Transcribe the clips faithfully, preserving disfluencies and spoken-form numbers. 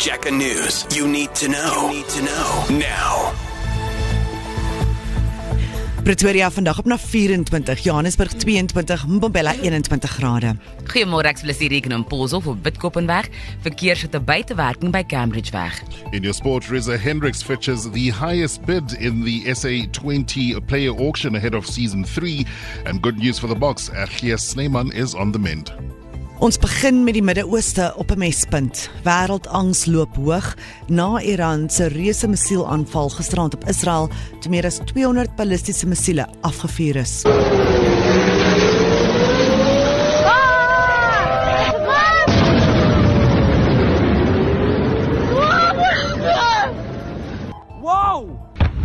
Jacka News. You need to know. You need to know. Now. Pretoria vandag op na vyf-en-twintig, Johannesburg twee-en-twintig, Mbombela een-en-twintig grade. Goeiemôre, ek is hier in Polshof op Witkopenweg. Verkeer sit 'n buitewerking by Cambridgeweg. In your sport, Riza Hendricks fetches the highest bid in the S A twenty player auction ahead of season three. And good news for the box, Ergias Snyman is on the mend. Ons begin met die Midde-Ooste op 'n mespunt. Wêreldangs loop hoog na Iran se reuse missielaanval gisterand op Israel, toe meer as tweehonderd ballistiese missiele afgevuur is. Wow!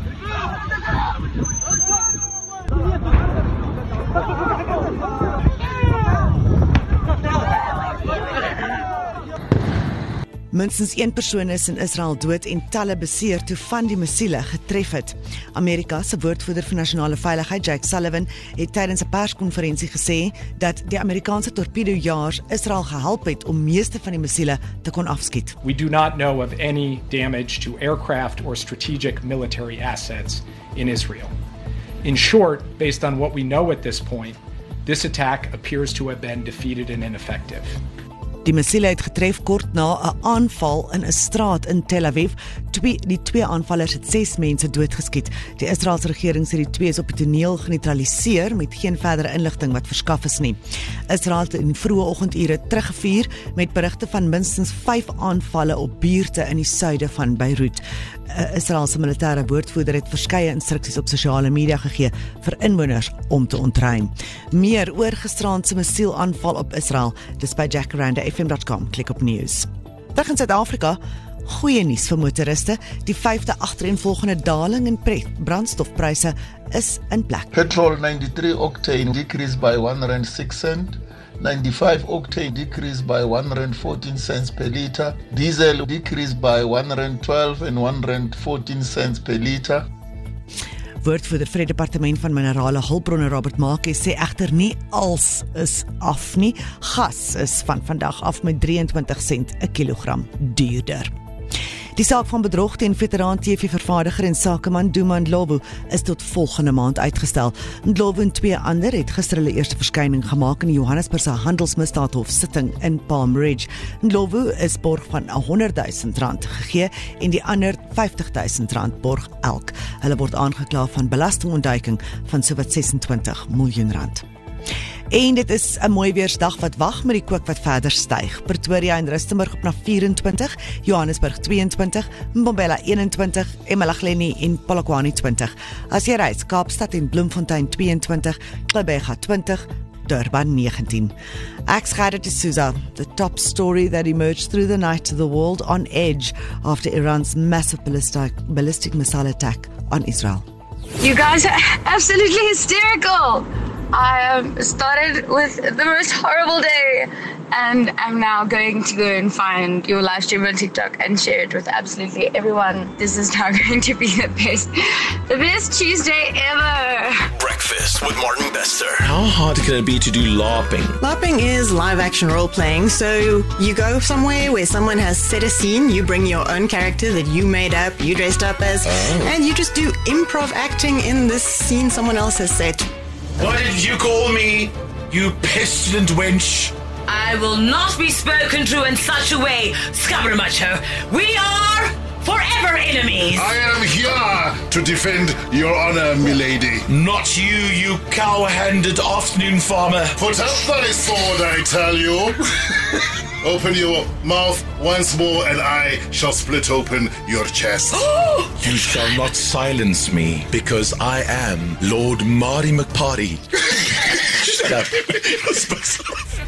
Minstens een persoon is in Israel dood en talle beseer toe van die missiele getref het. Amerika se woordvoerder vir nasionale veiligheid, Jake Sullivan, het tydens 'n perskonferensie gesê dat die Amerikaanse torpedojaars Israel gehelp het om meeste van die missiele te kon afskiet. We do not know of any damage to aircraft or strategic military assets in Israel. In short, based on what we know at this point, this attack appears to have been defeated and ineffective. Die missiele het getref kort na 'n aanval in 'n straat in Tel Aviv. Twee, die twee aanvallers het ses mense doodgeskiet. Die Israeliese regering sê die twee is op die toneel geneutraliseer met geen verdere inligting wat verskaf is nie. Israel het in vroeë oggendure teruggevuur met berigte van minstens vyf aanvalle op buurte in die suide van Beirut. Uh, Israeliese militêre woordvoerder het verskeie instruksies op sosiale media gegee vir inwoners om te ontruim. Meer oor gisteraand se missielaanval op Israel, dis by jackaranda f m dot com. Klik op news. Terug in Suid-Afrika, goeie nuus vir motoriste. Die vyfde agtereenvolgende daling in brandstofpryse is in plek. Petrol ninety-three octane decreased by one rand six cent. ninety-five octane decreased by one rand fourteen cents per liter. Diesel decreased by one rand twelve and one rand fourteen cents per liter. Woordvoerder vir die departement van minerale hulpbronne Robert Maake sê egter nie als is af nie. Gas is van vandag af met drieëntwintig sent 'n kilogram duurder. Die saak van bedrog teen veteraan T V-vervaardiger en sakeman Duma Ndlovu is tot volgende maand uitgestel. Ndlovu en twee ander het gister hulle eerste verskyning gemaak in die Johannesburgse handelsmisdaadhof sitting in Palm Ridge. Ndlovu is borg van honderdduisend rand gegee en die ander vyftigduisend rand borg elk. Hulle word aangekla van belastingontduiking van sowat sesentwintig miljoen rand. En dit is 'n mooi weersdag wat wag met die kook wat verder styg. Pretoria en Rustenburg op na vyf-en-twintig, Johannesburg twee-en-twintig, Mbombela een-en-twintig, Emalageni en Polokwane twintig. As jy reis, Kaapstad en Bloemfontein twee-en-twintig, Gqeberha twintig, Durban negentien. Ek's Gerda de Souza. The top story that emerged through the night, the world on edge after Iran's massive ballistic, ballistic missile attack on Israel. You guys are absolutely hysterical. I um, started with the most horrible day and I'm now going to go and find your live stream on TikTok and share it with absolutely everyone. This is now going to be the best, the best Tuesday ever. Breakfast with Martin Bester. How hard can it be to do LARPing? LARPing is live action role playing. So you go somewhere where someone has set a scene, you bring your own character that you made up, you dressed up as, oh. and you just do improv acting in this scene someone else has set. What did you call me, you pestilent wench? I will not be spoken to in such a way, Scabramacho. We are forever enemies. I am here to defend your honor, milady. Not you, you cow-handed afternoon farmer. Put up thy sword, I tell you. Open your mouth once more and I shall split open your chest. You shall not silence me, because I am Lord Marty McParty. Shut up.